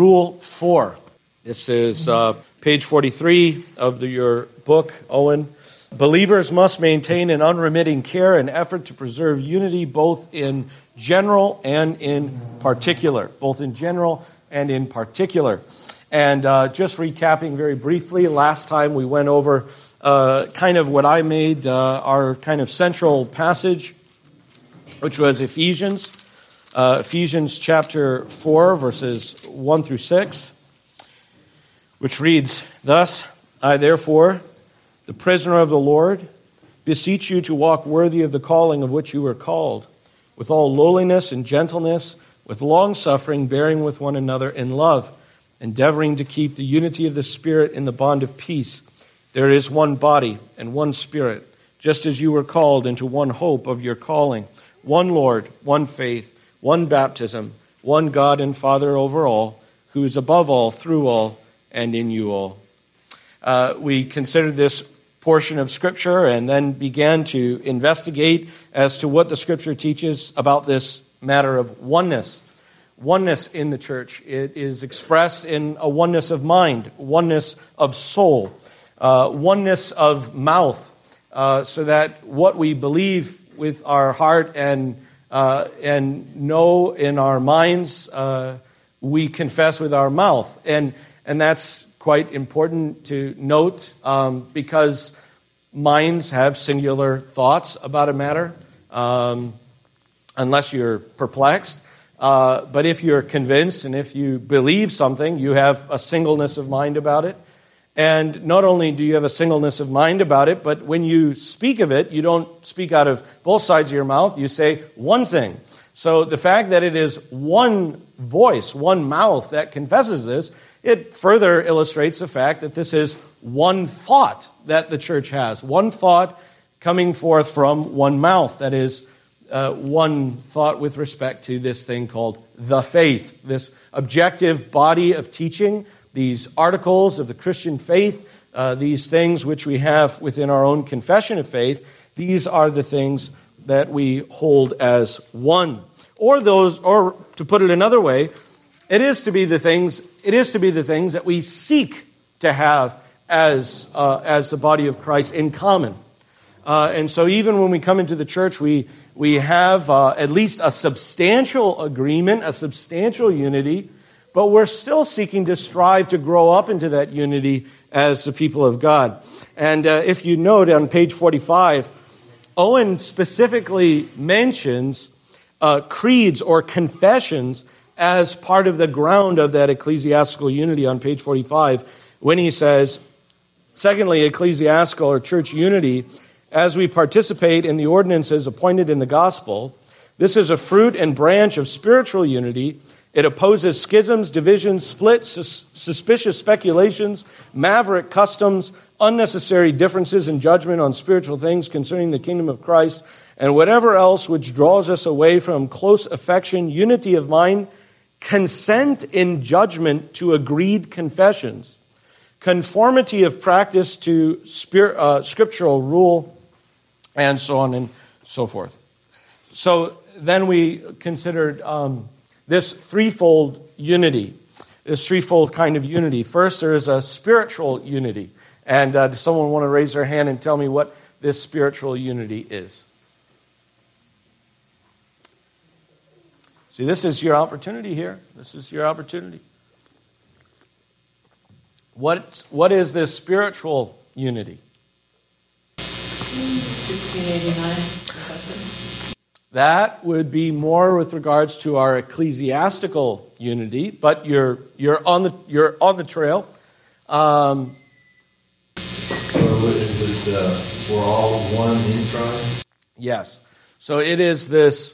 Rule 4. This is page 43 of your book, Owen. Believers must maintain an unremitting care and effort to preserve unity both in general and in particular. Both in general and in particular. And just recapping very briefly, last time we went over kind of what I made our kind of central passage, which was Ephesians. Ephesians chapter 4, verses 1 through 6, which reads, "Thus, I therefore, the prisoner of the Lord, beseech you to walk worthy of the calling of which you were called, with all lowliness and gentleness, with long-suffering, bearing with one another in love, endeavoring to keep the unity of the Spirit in the bond of peace. There is one body and one Spirit, just as you were called into one hope of your calling, one Lord, one faith, one baptism, one God and Father over all, who is above all, through all, and in you all." We considered this portion of Scripture and then began to investigate as to what the Scripture teaches about this matter of oneness. Oneness in the church. It is expressed in a oneness of mind, oneness of soul, oneness of mouth, so that what we believe with our heart and know in our minds, we confess with our mouth. And that's quite important to note because minds have singular thoughts about a matter, unless you're perplexed. But if you're convinced and if you believe something, you have a singleness of mind about it. And not only do you have a singleness of mind about it, but when you speak of it, you don't speak out of both sides of your mouth. You say one thing. So the fact that it is one voice, one mouth that confesses this, it further illustrates the fact that this is one thought that the church has. One thought coming forth from one mouth. That is one thought with respect to this thing called the faith, this objective body of teaching, these articles of the Christian faith, these things which we have within our own confession of faith. These are the things that we hold as one. Or to put it another way, it is to be the things that we seek to have as the body of Christ in common. And so even when we come into the church, we have at least a substantial agreement, a substantial unity, but we're still seeking to strive to grow up into that unity as the people of God. And if you note on page 45, Owen specifically mentions creeds or confessions as part of the ground of that ecclesiastical unity on page 45 when he says, "Secondly, ecclesiastical or church unity, as we participate in the ordinances appointed in the gospel, this is a fruit and branch of spiritual unity. It opposes schisms, divisions, splits, suspicious speculations, maverick customs, unnecessary differences in judgment on spiritual things concerning the kingdom of Christ, and whatever else which draws us away from close affection, unity of mind, consent in judgment to agreed confessions, conformity of practice to scriptural rule, and so on and so forth." So then we considered this threefold unity, this threefold kind of unity. First, there is a spiritual unity. And does someone want to raise their hand and tell me what this spiritual unity is? See, this is your opportunity here. This is your opportunity. What is this spiritual unity? 1689. That would be more with regards to our ecclesiastical unity, but you're on the trail. So we're all one in Christ? Yes. So it is this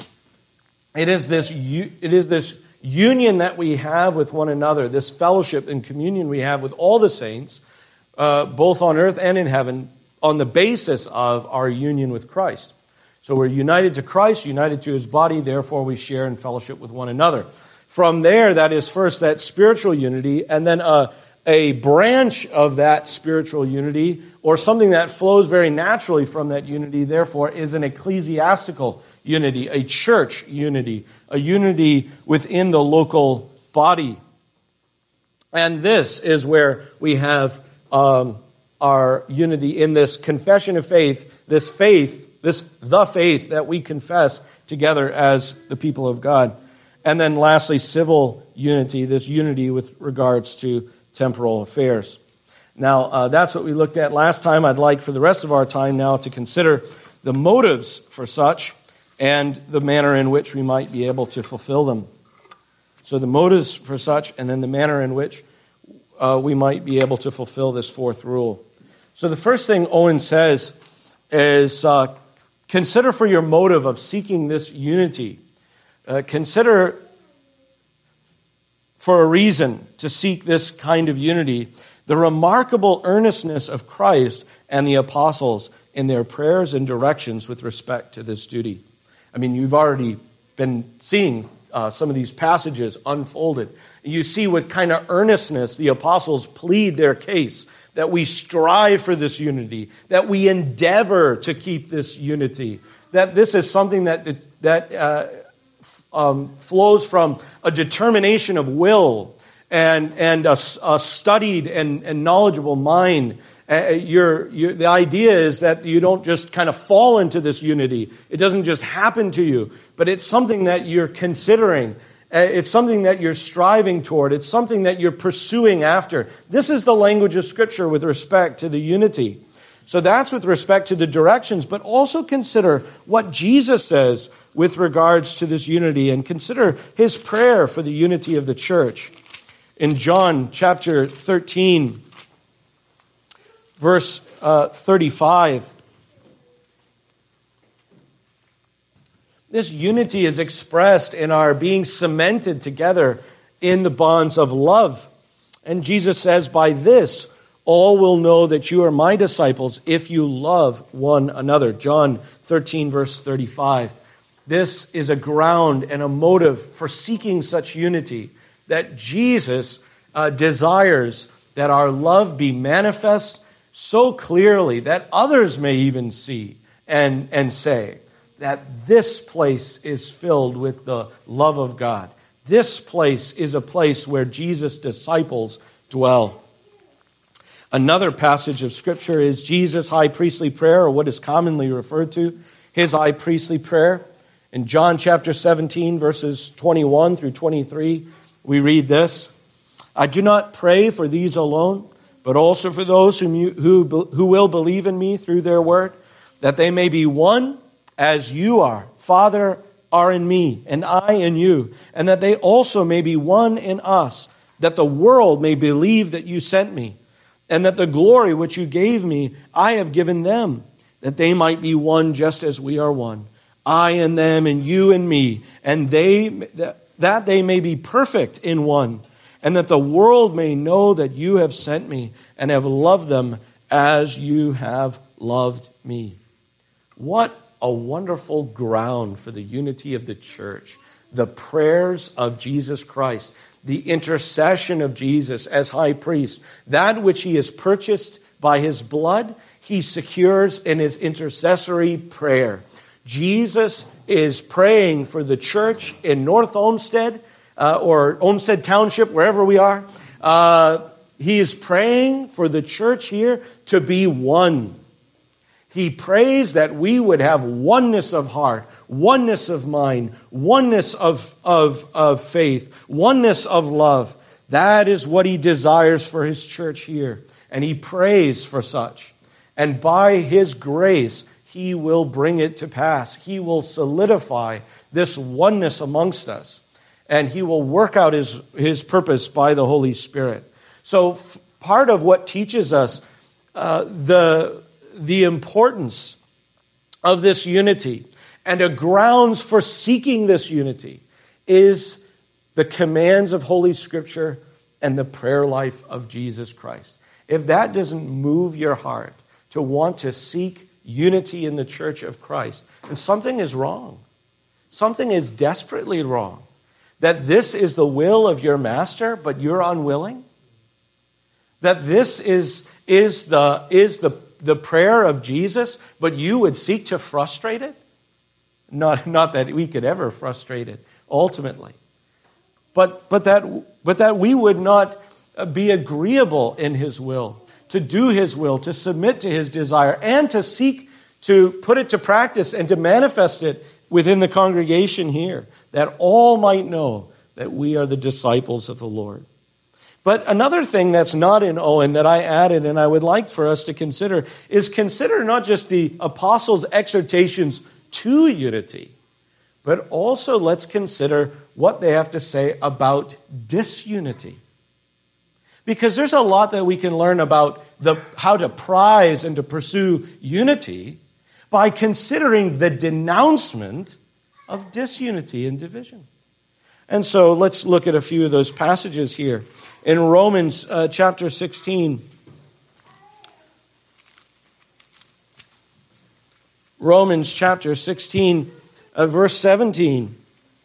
union that we have with one another, this fellowship and communion we have with all the saints, both on earth and in heaven, on the basis of our union with Christ. So we're united to Christ, united to his body, therefore we share in fellowship with one another. From there, that is first that spiritual unity, and then a branch of that spiritual unity, or something that flows very naturally from that unity, therefore, is an ecclesiastical unity, a church unity, a unity within the local body And this is where we have our unity in this confession of faith, the faith that we confess together as the people of God. And then lastly, civil unity, this unity with regards to temporal affairs. Now, that's what we looked at last time. I'd like for the rest of our time now to consider the motives for such and the manner in which we might be able to fulfill them. So the motives for such and then the manner in which we might be able to fulfill this fourth rule. So the first thing Owen says is consider for your motive of seeking this unity. Consider for a reason to seek this kind of unity the remarkable earnestness of Christ and the apostles in their prayers and directions with respect to this duty. I mean, you've already been seeing some of these passages unfolded. You see what kind of earnestness the apostles plead their case, that we strive for this unity, that we endeavor to keep this unity, that this is something that flows from a determination of will and a studied and knowledgeable mind. The idea is that you don't just kind of fall into this unity. It doesn't just happen to you, but it's something that you're considering. It's something that you're striving toward. It's something that you're pursuing after. This is the language of Scripture with respect to the unity. So that's with respect to the directions, but also consider what Jesus says with regards to this unity and consider his prayer for the unity of the church. In John chapter 13, verse 35, this unity is expressed in our being cemented together in the bonds of love. And Jesus says, by this, all will know that you are my disciples if you love one another. John 13, verse 35. This is a ground and a motive for seeking such unity, that Jesus desires that our love be manifest so clearly that others may even see and say that this place is filled with the love of God. This place is a place where Jesus' disciples dwell. Another passage of Scripture is Jesus' high priestly prayer, or what is commonly referred to, his high priestly prayer. In John chapter 17, verses 21 through 23, we read this: I do not pray for these alone, but also for those who will believe in me through their word, that they may be one as you are, Father, are in me, and I in you, and that they also may be one in us, that the world may believe that you sent me, and that the glory which you gave me, I have given them, that they might be one just as we are one. I and them, and you and me, and that they may be perfect in one, and that the world may know that you have sent me and have loved them as you have loved me. What a wonderful ground for the unity of the church. The prayers of Jesus Christ, the intercession of Jesus as high priest, that which he has purchased by his blood, he secures in his intercessory prayer. Jesus is praying for the church in North Olmsted, or Olmsted Township, wherever we are. He is praying for the church here to be one. He prays that we would have oneness of heart, oneness of mind, oneness of faith, oneness of love. That is what he desires for his church here. And he prays for such. And by his grace, he will bring it to pass. He will solidify this oneness amongst us. And he will work out his purpose by the Holy Spirit. So part of what teaches us the importance of this unity and a grounds for seeking this unity is the commands of Holy Scripture and the prayer life of Jesus Christ. If that doesn't move your heart to want to seek unity in the church of Christ, then something is wrong. Something is desperately wrong. That this is the will of your master, but you're unwilling? That this is the prayer of Jesus, but you would seek to frustrate it? Not that we could ever frustrate it, ultimately. But that we would not be agreeable in his will, to do his will, to submit to his desire, and to seek to put it to practice and to manifest it within the congregation here, that all might know that we are the disciples of the Lord. But another thing that's not in Owen that I added and I would like for us to consider is consider not just the apostles' exhortations to unity, but also let's consider what they have to say about disunity. Because there's a lot that we can learn about how to prize and to pursue unity by considering the denouncement of disunity and division. And so let's look at a few of those passages here. In Romans chapter 16, Romans chapter 16, verse 17.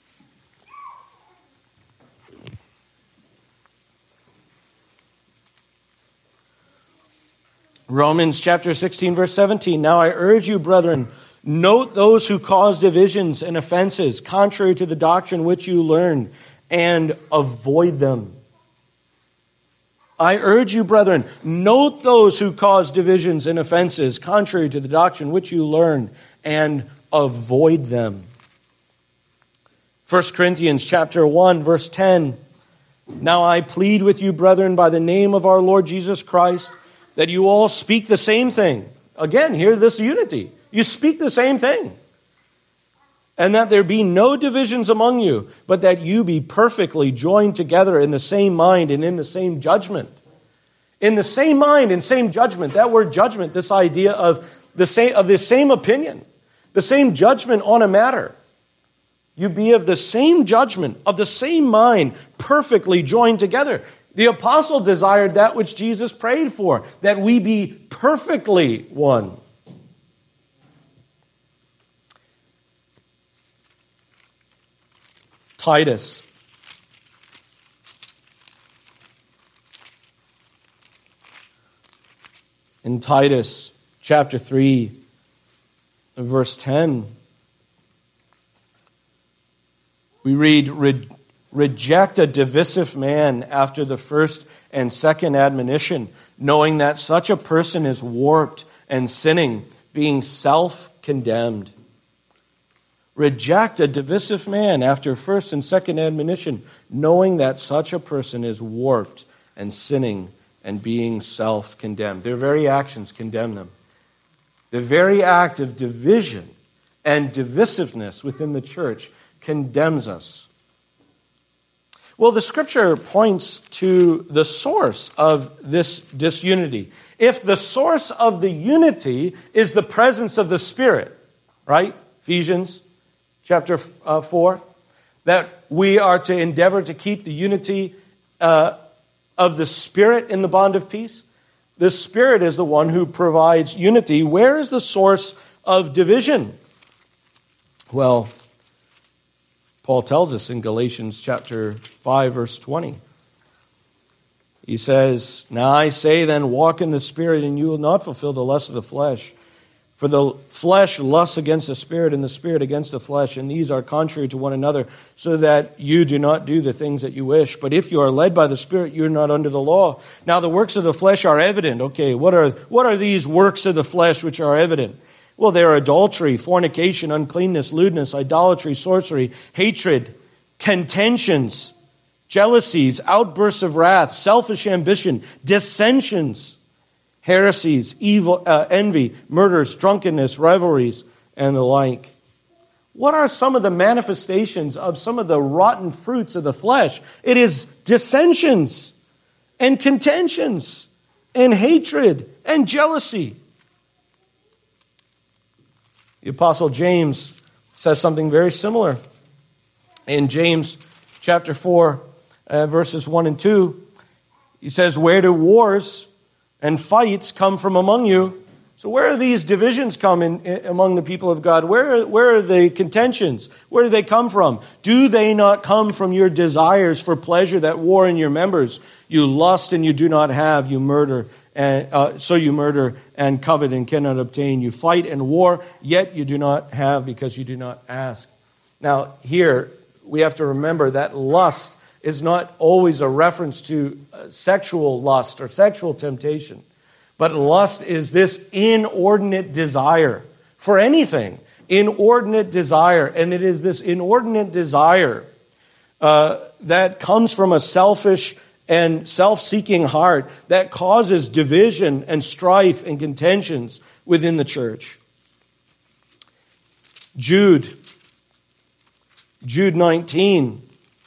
Romans chapter 16, verse 17. Now I urge you, brethren, note those who cause divisions and offenses, contrary to the doctrine which you learned, and avoid them. I urge you, brethren, note those who cause divisions and offenses, contrary to the doctrine which you learned, and avoid them. 1 Corinthians chapter 1, verse 10. Now I plead with you, brethren, by the name of our Lord Jesus Christ, that you all speak the same thing. Again, here, this unity. You speak the same thing. And that there be no divisions among you, but that you be perfectly joined together in the same mind and in the same judgment. In the same mind and same judgment. That word judgment, this idea of the same opinion, the same judgment on a matter. You be of the same judgment, of the same mind, perfectly joined together. The apostle desired that which Jesus prayed for, that we be perfectly one. Titus. In Titus chapter 3, verse 10, we read, reject a divisive man after the first and second admonition, knowing that such a person is warped and sinning, being self-condemned. Reject a divisive man after first and second admonition, knowing that such a person is warped and sinning and being self-condemned. Their very actions condemn them. The very act of division and divisiveness within the church condemns us. Well, the scripture points to the source of this disunity. If the source of the unity is the presence of the Spirit, right? Ephesians chapter 4, that we are to endeavor to keep the unity of the Spirit in the bond of peace. The Spirit is the one who provides unity. Where is the source of division? Well, Paul tells us in Galatians chapter 5, verse 20. He says, now I say then, walk in the Spirit, and you will not fulfill the lust of the flesh. For the flesh lusts against the Spirit, and the Spirit against the flesh, and these are contrary to one another, so that you do not do the things that you wish. But if you are led by the Spirit, you are not under the law. Now the works of the flesh are evident. Okay, what are these works of the flesh which are evident? Well, they are adultery, fornication, uncleanness, lewdness, idolatry, sorcery, hatred, contentions, jealousies, outbursts of wrath, selfish ambition, dissensions, heresies, evil, envy, murders, drunkenness, revelries, and the like. What are some of the manifestations of some of the rotten fruits of the flesh? It is dissensions and contentions and hatred and jealousy. The Apostle James says something very similar. In James chapter 4, verses 1 and 2, he says, where do wars and fights come from among you? So where are these divisions come among the people of God? Where are the contentions? Where do they come from? Do they not come from your desires for pleasure that war in your members? You lust and you do not have. You murder. So you murder and covet and cannot obtain. You fight and war, yet you do not have because you do not ask. Now, here we have to remember that lust is not always a reference to sexual lust or sexual temptation. But lust is this inordinate desire for anything. Inordinate desire. And it is this inordinate desire that comes from a selfish and self-seeking heart that causes division and strife and contentions within the church. Jude 19.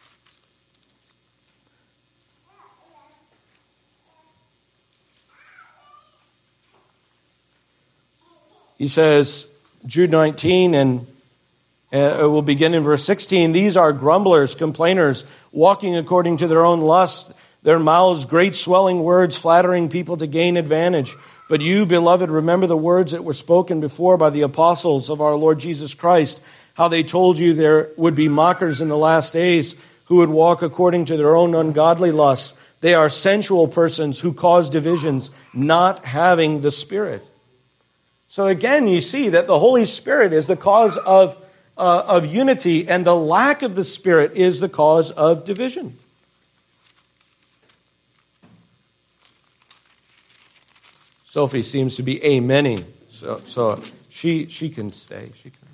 He says, Jude 19, and we'll begin in verse 16. These are grumblers, complainers, walking according to their own lust, their mouths great swelling words, flattering people to gain advantage. But you, beloved, remember the words that were spoken before by the apostles of our Lord Jesus Christ, how they told you there would be mockers in the last days who would walk according to their own ungodly lusts. They are sensual persons who cause divisions, not having the Spirit. So again, you see that the Holy Spirit is the cause of unity, and the lack of the Spirit is the cause of division. Sophie seems to be amening, so she can stay. She can.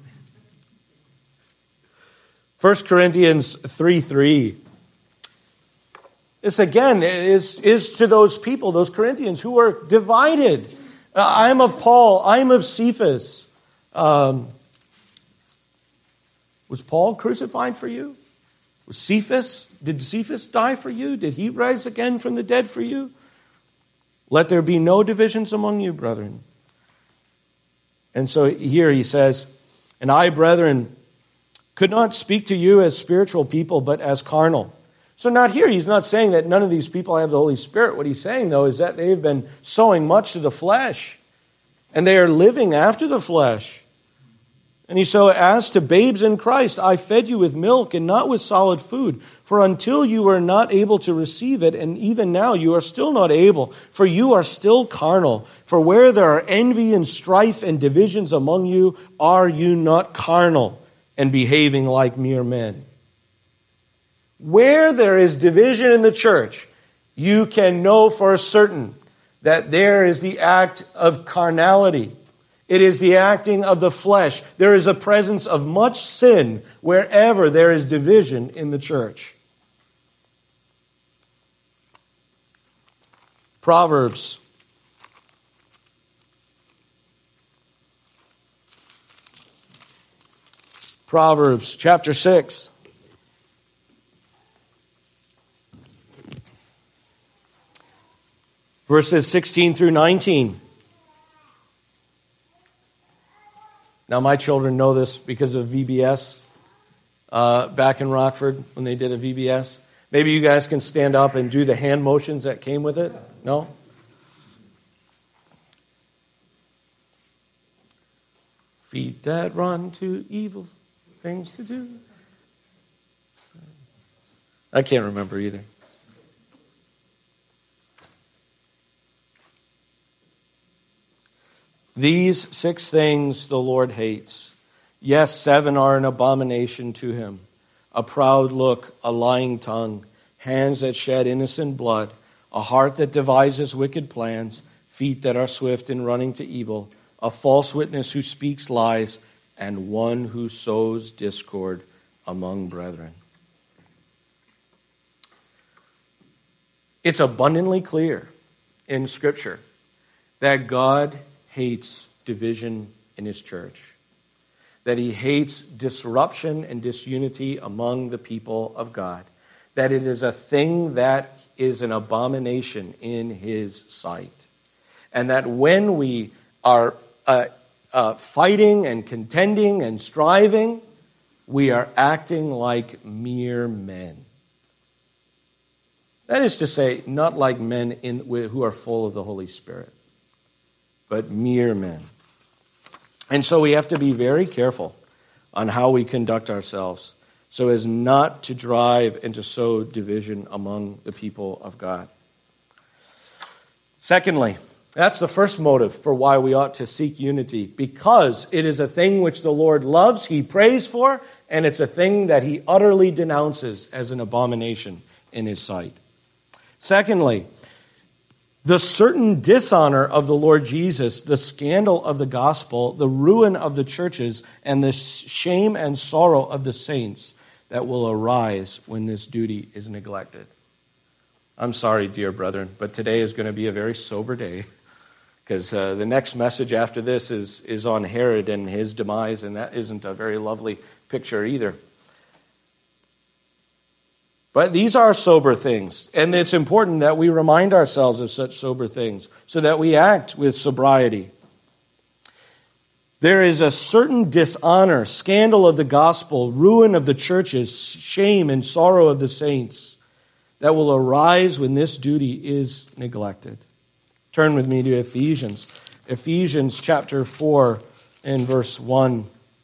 1 Corinthians 3:3. This again is to those people, those Corinthians who were divided. I'm of Paul, I'm of Cephas. Was Paul crucified for you? Did Cephas die for you? Did he rise again from the dead for you? Let there be no divisions among you, brethren. And so here he says, and I, brethren, could not speak to you as spiritual people, but as carnal. So not here, he's not saying that none of these people have the Holy Spirit. What he's saying, though, is that they've been sowing much to the flesh, and they are living after the flesh. And he so, as to babes in Christ, I fed you with milk and not with solid food. For until you were not able to receive it, and even now you are still not able, for you are still carnal. For where there are envy and strife and divisions among you, are you not carnal and behaving like mere men? Where there is division in the church, you can know for certain that there is the act of carnality. It is the acting of the flesh. There is a presence of much sin wherever there is division in the church. Proverbs. Proverbs chapter 6. Verses 16 through 19. Now, my children know this because of VBS back in Rockford when they did a VBS. Maybe you guys can stand up and do the hand motions that came with it. No? Feet that run to evil things to do. I can't remember either. These 6 things the Lord hates. Yes, 7 are an abomination to him. A proud look, a lying tongue, hands that shed innocent blood, a heart that devises wicked plans, feet that are swift in running to evil, a false witness who speaks lies, and one who sows discord among brethren. It's abundantly clear in Scripture that God hates division in his church, that he hates disruption and disunity among the people of God, that it is a thing that is an abomination in his sight, and that when we are fighting and contending and striving, we are acting like mere men. That is to say, not like men who are full of the Holy Spirit, but mere men. And so we have to be very careful on how we conduct ourselves so as not to drive and to sow division among the people of God. Secondly, that's the first motive for why we ought to seek unity, because it is a thing which the Lord loves, he prays for, and it's a thing that he utterly denounces as an abomination. in his sight. Secondly, the certain dishonor of the Lord Jesus, the scandal of the gospel, the ruin of the churches, and the shame and sorrow of the saints that will arise when this duty is neglected. I'm sorry, dear brethren, but today is going to be a very sober day, because the next message after this is on Herod and his demise, and that isn't a very lovely picture either. But these are sober things, and it's important that we remind ourselves of such sober things so that we act with sobriety. There is a certain dishonor, scandal of the gospel, ruin of the churches, shame and sorrow of the saints that will arise when this duty is neglected. Turn with me to Ephesians. Ephesians chapter 4 and verse 1.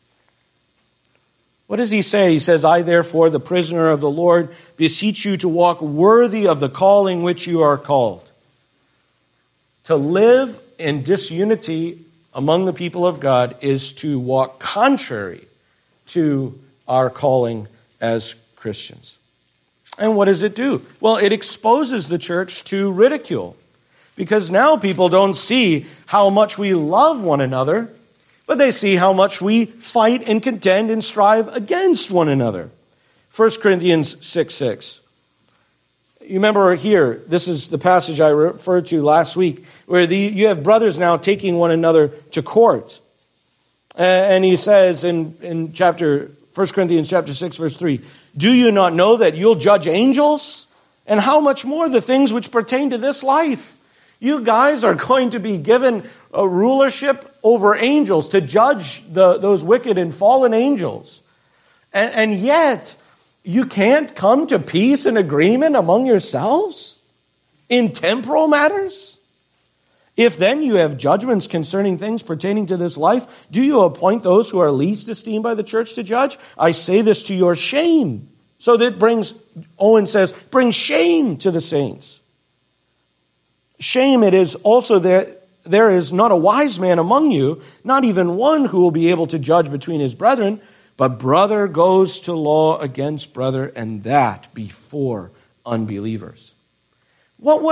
What does he say? He says, I therefore, the prisoner of the Lord, beseech you to walk worthy of the calling which you are called. To live in disunity among the people of God is to walk contrary to our calling as Christians. And what does it do? Well, it exposes the church to ridicule, because now people don't see how much we love one another, but they see how much we fight and contend and strive against one another. 1 Corinthians 6:6. You remember here, this is the passage I referred to last week, where you have brothers now taking one another to court. And he says in 1 Corinthians chapter 6, verse 3, do you not know that you'll judge angels? And how much more the things which pertain to this life? You guys are going to be given a rulership over angels to judge those wicked and fallen angels. And yet, you can't come to peace and agreement among yourselves in temporal matters? If then you have judgments concerning things pertaining to this life, do you appoint those who are least esteemed by the church to judge? I say this to your shame. So that Owen says, brings shame to the saints. Shame it is also there is not a wise man among you, not even one who will be able to judge between his brethren, but brother goes to law against brother, and that before unbelievers. What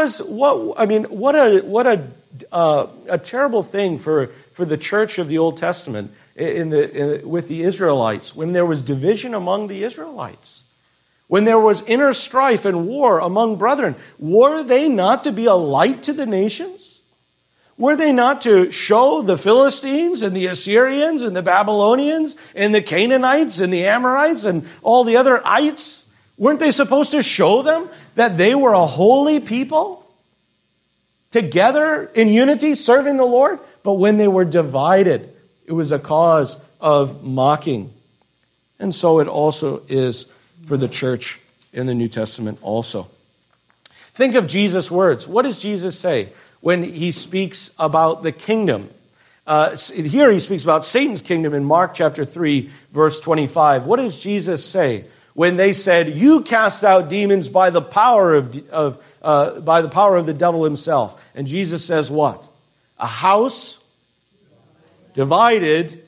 a terrible thing for the church of the Old Testament with the Israelites, when there was division among the Israelites. When there was inner strife and war among brethren, were they not to be a light to the nations? Were they not to show the Philistines and the Assyrians and the Babylonians and the Canaanites and the Amorites and all the other ites? Weren't they supposed to show them that they were a holy people together in unity serving the Lord? But when they were divided, it was a cause of mocking. And so it also is for the church in the New Testament also. Think of Jesus' words. What does Jesus say when he speaks about the kingdom? Here he speaks about Satan's kingdom in Mark chapter 3, verse 25. What does Jesus say when they said, you cast out demons by the power of the devil himself? And Jesus says what? A house divided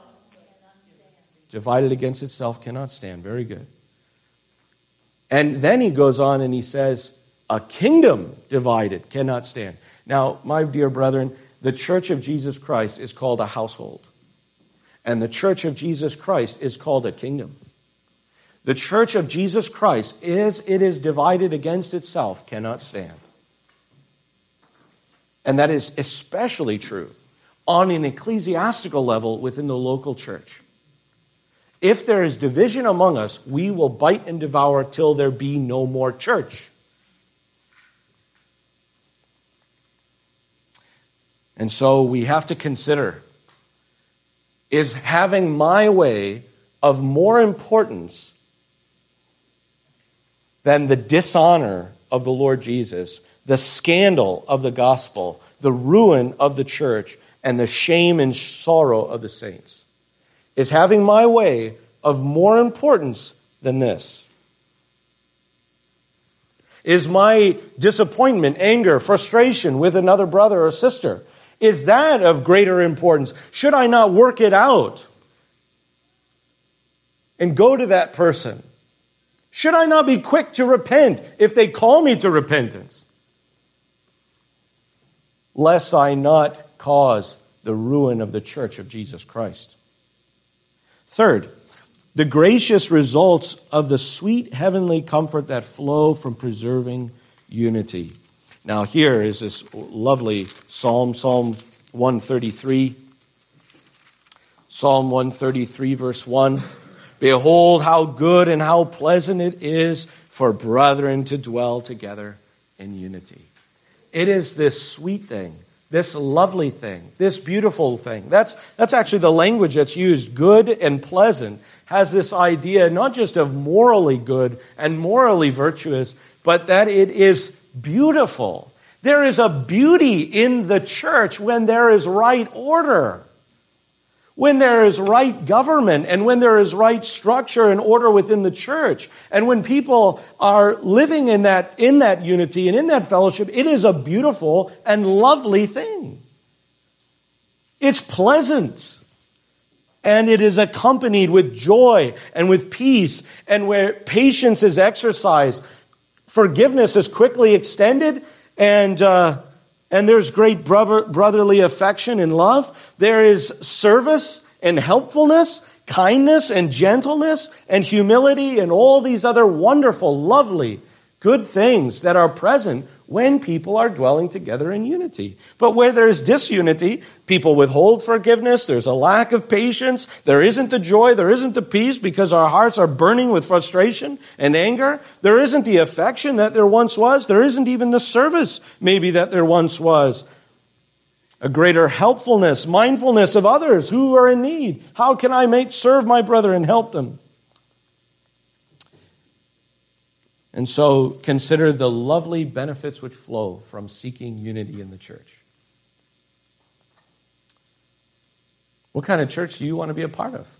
against itself cannot stand. Very good. And then he goes on and he says, a kingdom divided cannot stand. Now, my dear brethren, the church of Jesus Christ is called a household. And the church of Jesus Christ is called a kingdom. The church of Jesus Christ, as it is divided against itself, cannot stand. And that is especially true on an ecclesiastical level within the local church. If there is division among us, we will bite and devour till there be no more church. And so we have to consider, is having my way of more importance than the dishonor of the Lord Jesus, the scandal of the gospel, the ruin of the church, and the shame and sorrow of the saints? Is having my way of more importance than this? Is my disappointment, anger, frustration with another brother or sister, is that of greater importance? Should I not work it out and go to that person Should I not be quick to repent if they call me to repentance? Lest I not cause the ruin of the church of Jesus Christ. Third, the gracious results of the sweet heavenly comfort that flow from preserving unity. Now here is this lovely Psalm 133. Psalm 133, verse 1. Behold, how good and how pleasant it is for brethren to dwell together in unity. It is this sweet thing, this lovely thing, this beautiful thing. That's actually the language that's used. Good and pleasant has this idea not just of morally good and morally virtuous, but that it is beautiful. There is a beauty in the church when there is right order, when there is right government, and when there is right structure and order within the church. And when people are living in that unity and in that fellowship, it is a beautiful and lovely thing. It's pleasant. And it is accompanied with joy and with peace, and where patience is exercised, forgiveness is quickly extended, and there's great brotherly affection and love. There is service and helpfulness, kindness and gentleness and humility, and all these other wonderful, lovely, good things that are present when people are dwelling together in unity. But where there is disunity, people withhold forgiveness, there's a lack of patience, there isn't the joy, there isn't the peace because our hearts are burning with frustration and anger, there isn't the affection that there once was, there isn't even the service maybe that there once was. A greater helpfulness, mindfulness of others who are in need. How can I serve my brother and help them? And so consider the lovely benefits which flow from seeking unity in the church. What kind of church do you want to be a part of?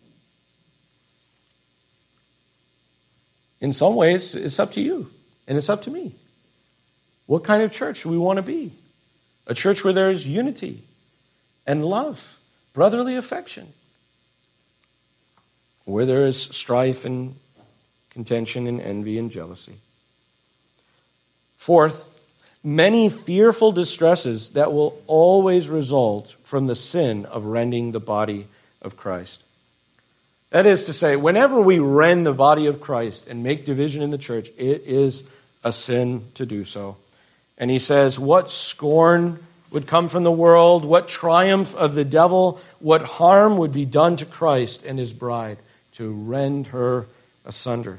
In some ways, it's up to you, and it's up to me. What kind of church do we want to be? A church where there is unity and love, brotherly affection, where there is strife and contention and envy and jealousy. Fourth, many fearful distresses that will always result from the sin of rending the body of Christ. That is to say, whenever we rend the body of Christ and make division in the church, it is a sin to do so. And he says, what scorn would come from the world, what triumph of the devil, what harm would be done to Christ and his bride to rend her asunder.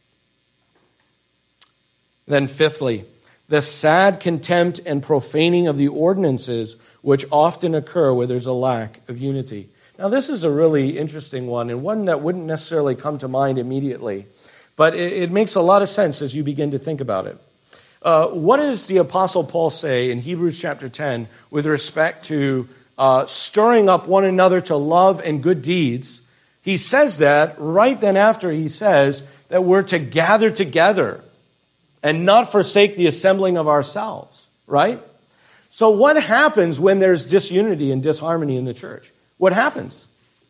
Then fifthly, the sad contempt and profaning of the ordinances which often occur where there's a lack of unity. Now this is a really interesting one, and one that wouldn't necessarily come to mind immediately, but it makes a lot of sense as you begin to think about it. What does the Apostle Paul say in Hebrews chapter 10 with respect to stirring up one another to love and good deeds? He says that right then after he says that we're to gather together and not forsake the assembling of ourselves, right? So what happens when there's disunity and disharmony in the church? What happens?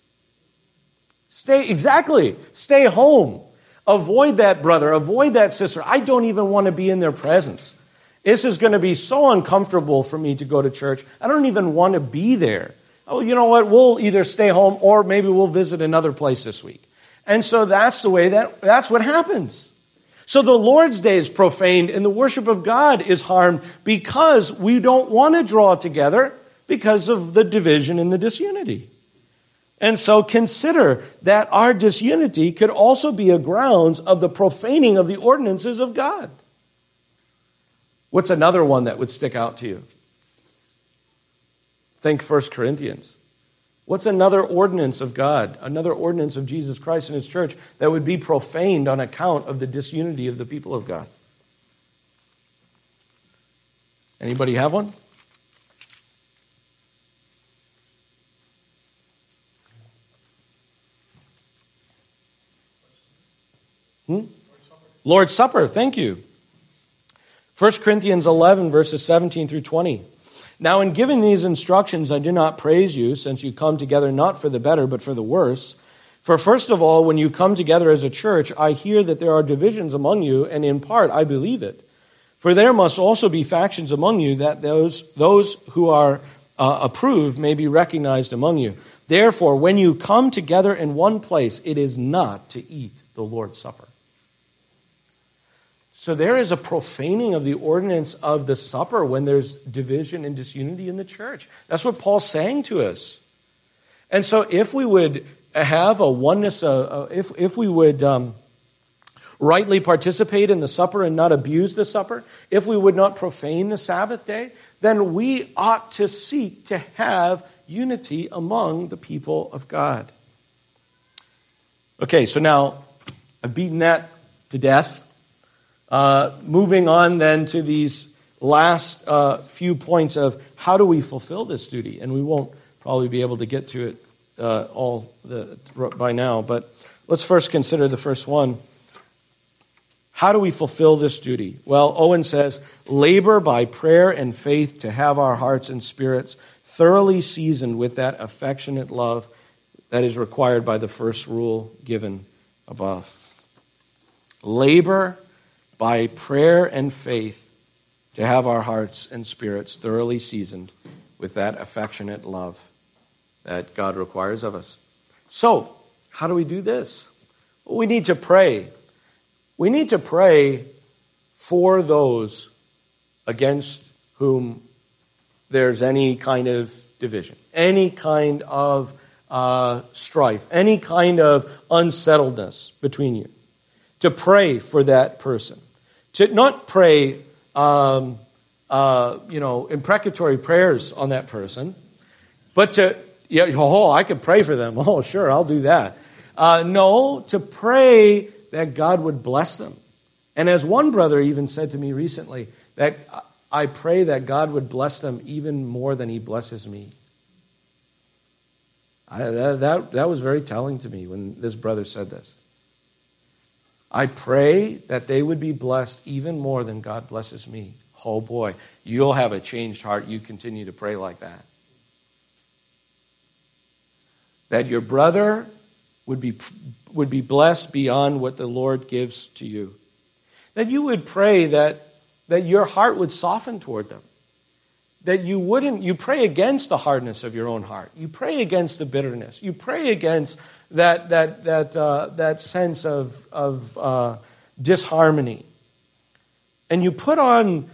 Stay home. Avoid that brother, avoid that sister. I don't even want to be in their presence. This is going to be so uncomfortable for me to go to church. I don't even want to be there. Oh, you know what? We'll either stay home or maybe we'll visit another place this week. And so that's the way that's what happens. So the Lord's Day is profaned and the worship of God is harmed because we don't want to draw together because of the division and the disunity. And so consider that our disunity could also be a grounds of the profaning of the ordinances of God. What's another one that would stick out to you? Think 1 Corinthians. What's another ordinance of God, another ordinance of Jesus Christ and his church that would be profaned on account of the disunity of the people of God? Anybody have one? Lord's Supper, thank you. 1 Corinthians 11, verses 17 through 20. Now in giving these instructions, I do not praise you, since you come together not for the better, but for the worse. For first of all, when you come together as a church, I hear that there are divisions among you, and in part I believe it. For there must also be factions among you, that those who are approved may be recognized among you. Therefore, when you come together in one place, it is not to eat the Lord's Supper. So there is a profaning of the ordinance of the supper when there's division and disunity in the church. That's what Paul's saying to us. And so if we would have a oneness, if we would rightly participate in the supper and not abuse the supper, if we would not profane the Sabbath day, then we ought to seek to have unity among the people of God. Okay, so now I've beaten that to death. Moving on then to these last few points of how do we fulfill this duty, and we won't probably be able to get to it by now, but let's first consider the first one. How do we fulfill this duty? Well, Owen says, labor by prayer and faith to have our hearts and spirits thoroughly seasoned with that affectionate love that is required by the first rule given above. Labor by prayer and faith to have our hearts and spirits thoroughly seasoned with that affectionate love that God requires of us. So, how do we do this? Well, we need to pray. We need to pray for those against whom there's any kind of division, any kind of strife, any kind of unsettledness between you. To pray for that person. To not pray, imprecatory prayers on that person, but to, I could pray for them. Oh, sure, I'll do that. No, to pray that God would bless them. And as one brother even said to me recently, that I pray that God would bless them even more than he blesses me. That was very telling to me when this brother said this. I pray that they would be blessed even more than God blesses me. Oh boy, you'll have a changed heart. You continue to pray like that. That your brother would be blessed beyond what the Lord gives to you. That you would pray that your heart would soften toward them. That you pray against the hardness of your own heart. You pray against the bitterness. You pray against that sense of disharmony. And you put on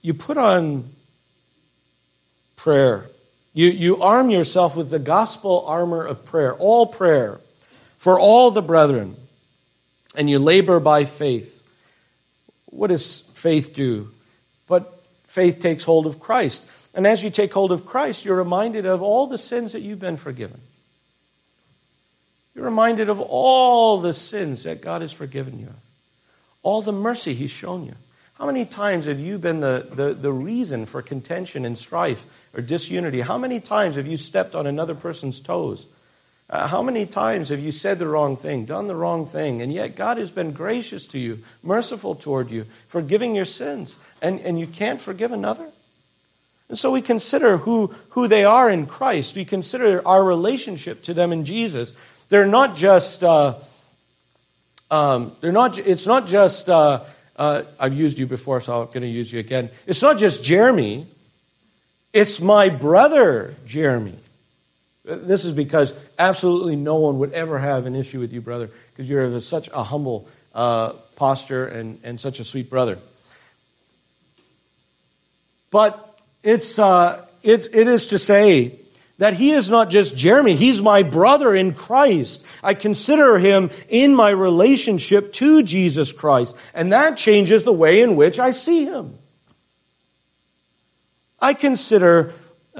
prayer. You arm yourself with the gospel armor of prayer for all the brethren, and you labor by faith. What does faith do? But faith takes hold of Christ. And as you take hold of Christ, you're reminded of all the sins that you've been forgiven. You're reminded of all the sins that God has forgiven you, all the mercy he's shown you. How many times have you been the reason for contention and strife or disunity? How many times have you stepped on another person's toes? How many times have you said the wrong thing, done the wrong thing, and yet God has been gracious to you, merciful toward you, forgiving your sins, and you can't forgive another? And so we consider who they are in Christ. We consider our relationship to them in Jesus. They're not just. It's not just. I've used you before, so I'm going to use you again. It's not just Jeremy. It's my brother, Jeremy. This is because absolutely no one would ever have an issue with you, brother, because you're such a humble posture and such a sweet brother. But it is to say that he is not just Jeremy. He's my brother in Christ. I consider him in my relationship to Jesus Christ. And that changes the way in which I see him. I consider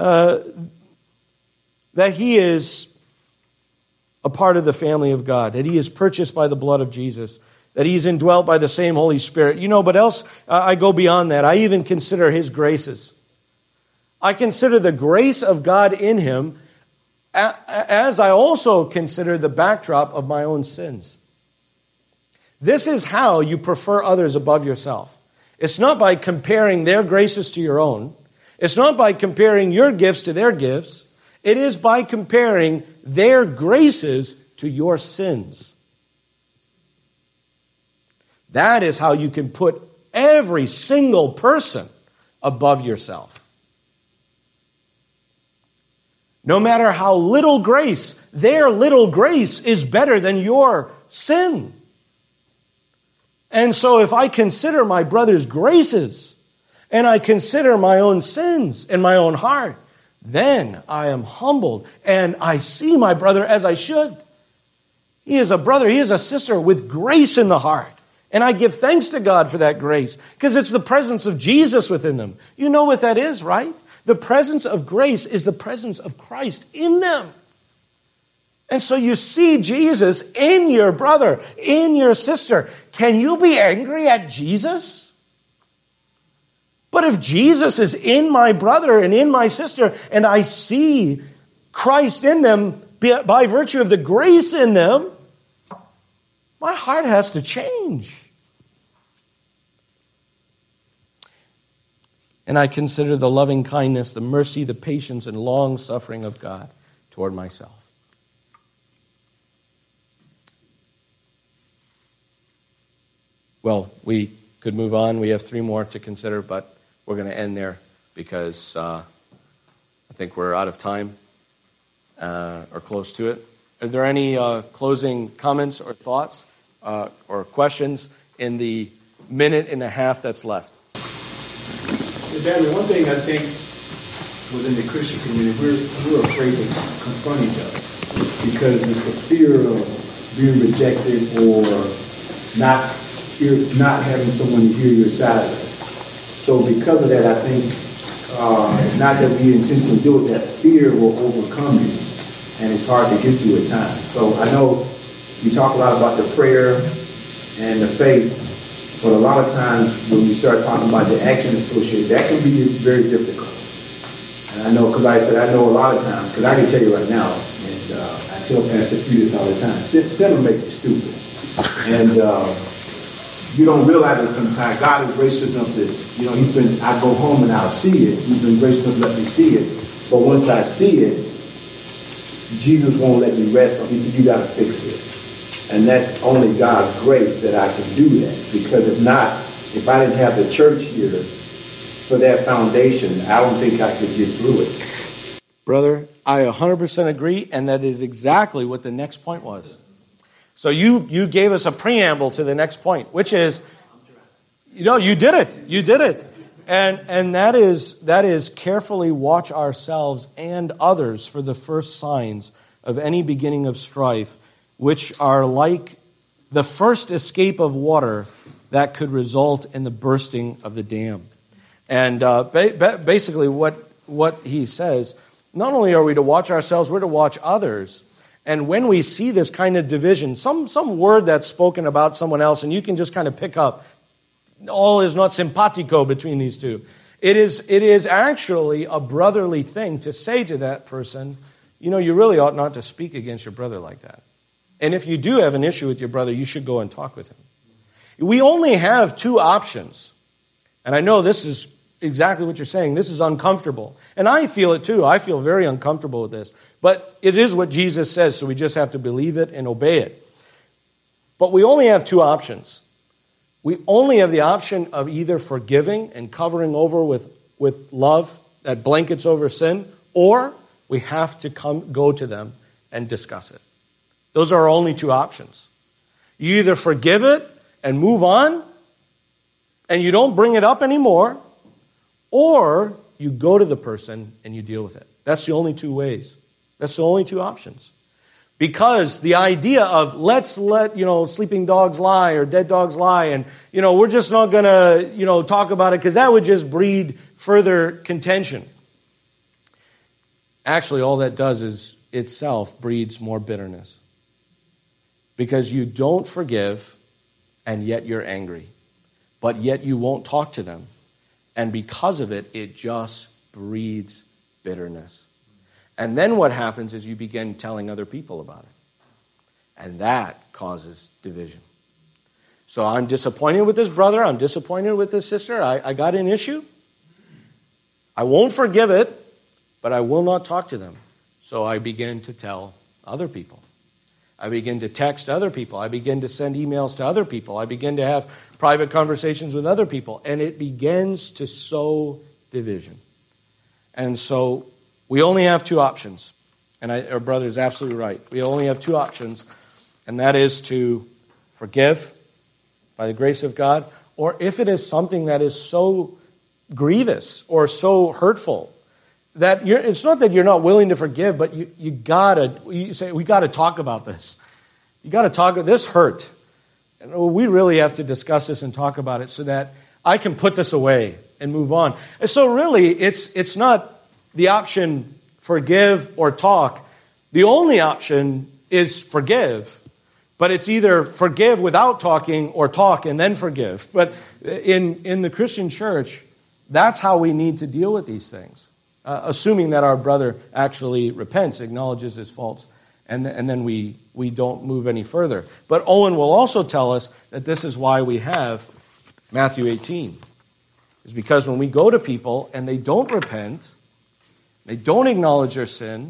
that he is a part of the family of God, that he is purchased by the blood of Jesus, that he is indwelt by the same Holy Spirit. But else, I go beyond that. I even consider his graces. I consider the grace of God in him as I also consider the backdrop of my own sins. This is how you prefer others above yourself. It's not by comparing their graces to your own. It's not by comparing your gifts to their gifts. It is by comparing their graces to your sins. That is how you can put every single person above yourself. No matter how little grace, their little grace is better than your sin. And so if I consider my brother's graces and I consider my own sins in my own heart, then I am humbled and I see my brother as I should. He is a brother, he is a sister with grace in the heart. And I give thanks to God for that grace because it's the presence of Jesus within them. You know what that is, right? The presence of grace is the presence of Christ in them. And so you see Jesus in your brother, in your sister. Can you be angry at Jesus? But if Jesus is in my brother and in my sister, and I see Christ in them by virtue of the grace in them, my heart has to change. And I consider the loving kindness, the mercy, the patience, and long suffering of God toward myself. Well, we could move on. We have 3 more to consider, but we're going to end there because I think we're out of time or close to it. Are there any closing comments or thoughts or questions in the minute and a half that's left? Barry, one thing I think within the Christian community, we're afraid to confront each other because it's the fear of being rejected or not having someone to hear your side of it. So because of that, I think not that we intentionally do it, that fear will overcome you, and it's hard to get through at times. So I know you talk a lot about the prayer and the faith. But a lot of times when you start talking about the action associated, that can be very difficult. And I know, because I said, I know a lot of times, because I can tell you right now, and I tell Pastor Peter this all the time, sin will make you stupid. And you don't realize it sometimes. God is gracious enough that, I go home and I'll see it. He's been gracious enough to let me see it. But once I see it, Jesus won't let me rest on it. He said, you got to fix it. And that's only God's grace that I can do that. Because if I didn't have the church here for that foundation, I don't think I could get through it. Brother, I 100% agree, and that is exactly what the next point was. So you gave us a preamble to the next point, which is, you did it. You did it. And that is carefully watch ourselves and others for the first signs of any beginning of strife, which are like the first escape of water that could result in the bursting of the dam. And basically what he says, not only are we to watch ourselves, we're to watch others. And when we see this kind of division, some word that's spoken about someone else, and you can just kind of pick up, all is not simpatico between these two. It is actually a brotherly thing to say to that person, you really ought not to speak against your brother like that. And if you do have an issue with your brother, you should go and talk with him. We only have 2 options. And I know this is exactly what you're saying. This is uncomfortable. And I feel it too. I feel very uncomfortable with this. But it is what Jesus says, so we just have to believe it and obey it. But we only have 2 options. We only have the option of either forgiving and covering over with love that blankets over sin, or we have to go to them and discuss it. Those are our only 2 options. You either forgive it and move on, and you don't bring it up anymore, or you go to the person and you deal with it. That's the only 2 ways. That's the only 2 options. Because the idea of let's let, sleeping dogs lie or dead dogs lie, and, we're just not going to, talk about it because that would just breed further contention. Actually, all that does is itself breeds more bitterness. Because you don't forgive, and yet you're angry. But yet you won't talk to them. And because of it, it just breeds bitterness. And then what happens is you begin telling other people about it. And that causes division. So I'm disappointed with this brother. I'm disappointed with this sister. I got an issue. I won't forgive it, but I will not talk to them. So I begin to tell other people. I begin to text other people. I begin to send emails to other people. I begin to have private conversations with other people. And it begins to sow division. And so we only have two options. And our brother is absolutely right. We only have two options. And that is to forgive by the grace of God. Or if it is something that is so grievous or so hurtful, that it's not that you're not willing to forgive, but you say, we gotta talk about this. You gotta talk, this hurt. And we really have to discuss this and talk about it so that I can put this away and move on. And so really, it's not the option forgive or talk. The only option is forgive. But it's either forgive without talking or talk and then forgive. But in the Christian church, that's how we need to deal with these things. Assuming that our brother actually repents, acknowledges his faults, and then we don't move any further. But Owen will also tell us that this is why we have Matthew 18. It's because when we go to people and they don't repent, they don't acknowledge their sin,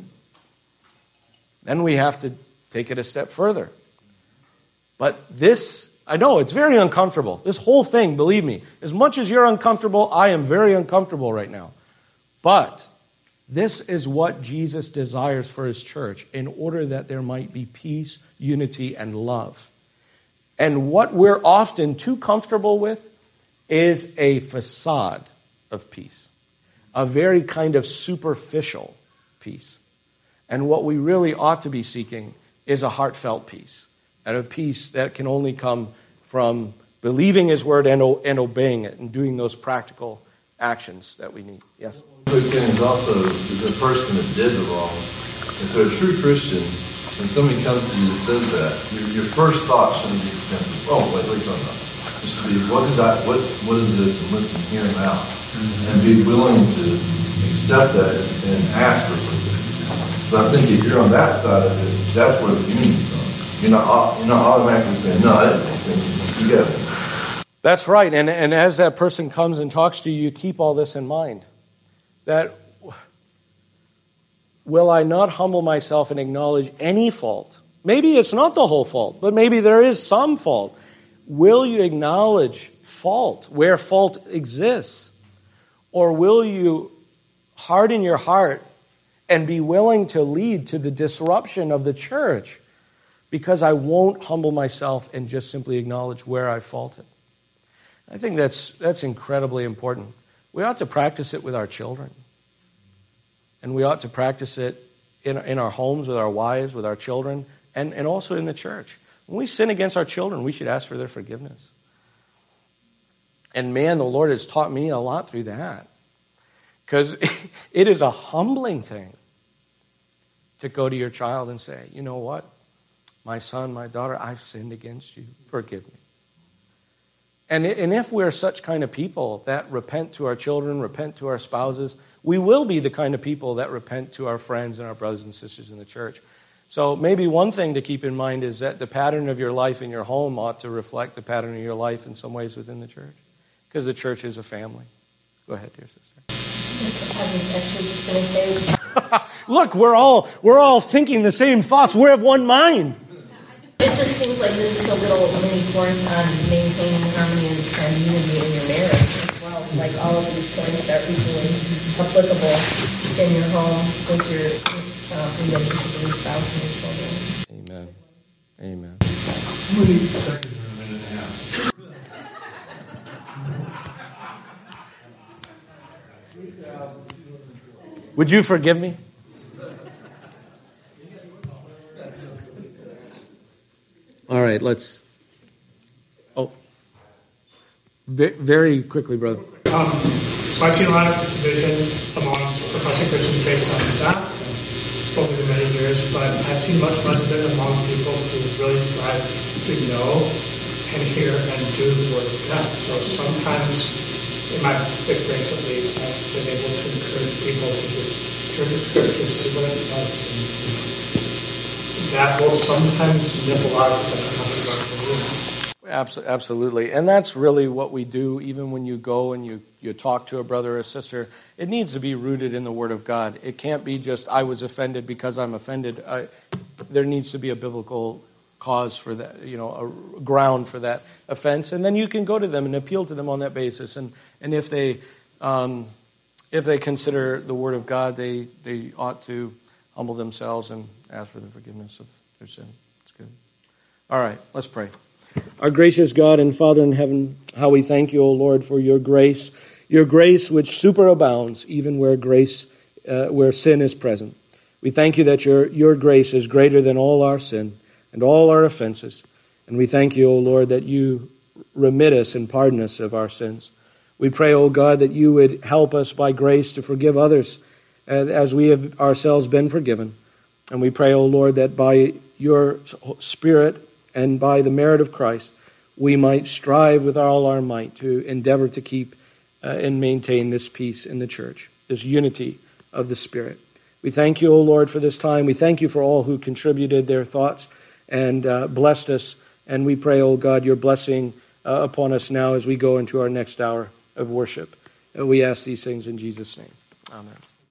then we have to take it a step further. But this, I know, it's very uncomfortable. This whole thing, believe me, as much as you're uncomfortable, I am very uncomfortable right now. But this is what Jesus desires for his church in order that there might be peace, unity, and love. And what we're often too comfortable with is a facade of peace, a very kind of superficial peace. And what we really ought to be seeking is a heartfelt peace, and a peace that can only come from believing his word and obeying it and doing those practical actions that we need. Yes? Quick thing is also the person that did the wrong. If they're a true Christian and somebody comes to you and says that, your first thought shouldn't be defensive. Oh, wait, what are you talking about? It should be, what is this? And listen, hear him out. And be willing to accept that and ask for forgiveness. So I think if you're on that side of it, that's where the unity comes. You're not automatically saying, no, I didn't think anything. You got it. That's right. And as that person comes and talks to you, you keep all this in mind. That will I not humble myself and acknowledge any fault? Maybe it's not the whole fault, but maybe there is some fault. Will you acknowledge fault where fault exists? Or will you harden your heart and be willing to lead to the disruption of the church because I won't humble myself and just simply acknowledge where I faulted? I think that's incredibly important. We ought to practice it with our children. And we ought to practice it in our homes, with our wives, with our children, and also in the church. When we sin against our children, we should ask for their forgiveness. And man, the Lord has taught me a lot through that. Because it is a humbling thing to go to your child and say, you know what? My son, my daughter, I've sinned against you. Forgive me. And if we're such kind of people that repent to our children, repent to our spouses, we will be the kind of people that repent to our friends and our brothers and sisters in the church. So maybe one thing to keep in mind is that the pattern of your life in your home ought to reflect the pattern of your life in some ways within the church. Because the church is a family. Go ahead, dear sister. I was actually just going to say... Look, we're all thinking the same thoughts. We're of one mind. It just seems like this is a little mini course on maintaining harmony and unity in your marriage as well. Like all of these points are equally applicable in your home with your relationship with your spouse and your children. Amen. Amen. How many seconds are a minute and a half? Would you forgive me? All right, let's... Oh. Very quickly, brother. So I've seen a lot of division among professing Christians based on that over the many years, but I've seen much less division among people who really strive to know and hear and do the Word of God. So sometimes, in my experience at least, I've been able to encourage people to just turn the Scriptures to what it does. And that will sometimes nip a lot of the controversy. Absolutely. And that's really what we do even when you go and you talk to a brother or sister. It needs to be rooted in the Word of God. It can't be just, I was offended because I'm offended. there needs to be a biblical cause for that, a ground for that offense, and then you can go to them and appeal to them on that basis. And if they consider the Word of God, they ought to humble themselves and ask for the forgiveness of their sin. It's good. All right, let's pray. Our gracious God and Father in heaven, how we thank you, O Lord, for your grace which superabounds even where sin is present. We thank you that your grace is greater than all our sin and all our offenses. And we thank you, O Lord, that you remit us and pardon us of our sins. We pray, O God, that you would help us by grace to forgive others as we have ourselves been forgiven. And we pray, O Lord, that by your Spirit and by the merit of Christ, we might strive with all our might to endeavor to keep and maintain this peace in the church, this unity of the Spirit. We thank you, O Lord, for this time. We thank you for all who contributed their thoughts and blessed us. And we pray, O God, your blessing upon us now as we go into our next hour of worship. We ask these things in Jesus' name. Amen.